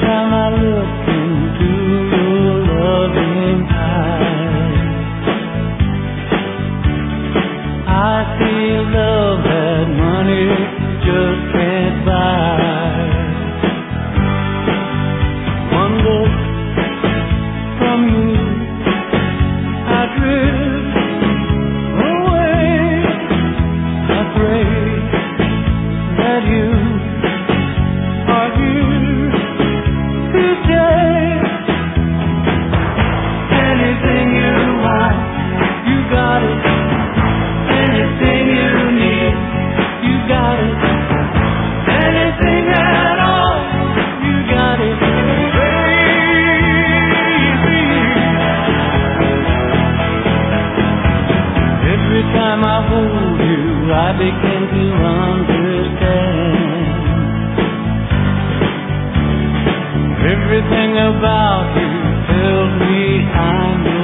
time I look into your loving eyes, I see love that money just can't buy. One look from you, I drift away. I pray that you are here today. Anything you want, you got it. Anything you need, you got it. Anything at all, you got it. Baby, every time I hold you, I begin to understand. Everything about you tells me I'm